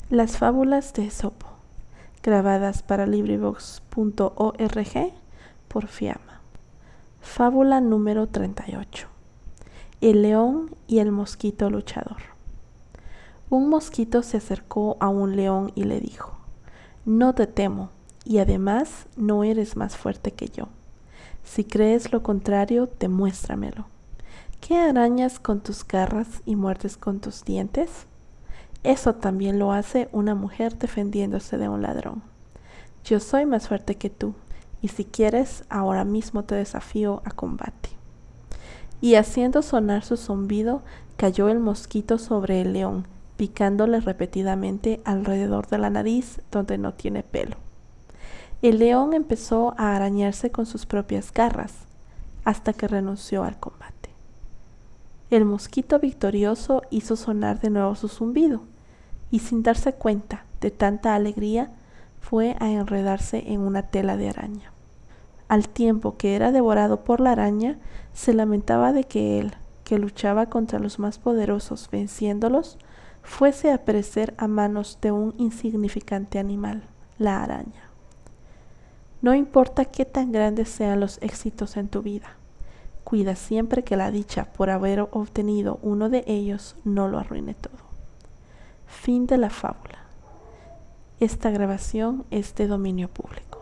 Las fábulas de Esopo, grabadas para LibriVox.org por Fiamma. Fábula número 38. El león y el mosquito luchador. Un mosquito se acercó a un león y le dijo: no te temo, y además no eres más fuerte que yo. Si crees lo contrario, demuéstramelo. ¿Qué arañas con tus garras y muerdes con tus dientes? Eso también lo hace una mujer defendiéndose de un ladrón. Yo soy más fuerte que tú, y si quieres, ahora mismo te desafío a combate. Y haciendo sonar su zumbido, cayó el mosquito sobre el león, picándole repetidamente alrededor de la nariz donde no tiene pelo. El león empezó a arañarse con sus propias garras, hasta que renunció al combate. El mosquito victorioso hizo sonar de nuevo su zumbido, y sin darse cuenta de tanta alegría, fue a enredarse en una tela de araña. Al tiempo que era devorado por la araña, se lamentaba de que él, que luchaba contra los más poderosos venciéndolos, fuese a perecer a manos de un insignificante animal, la araña. No importa qué tan grandes sean los éxitos en tu vida, cuida siempre que la dicha por haber obtenido uno de ellos no lo arruine todo. Fin de la fábula. Esta grabación es de dominio público.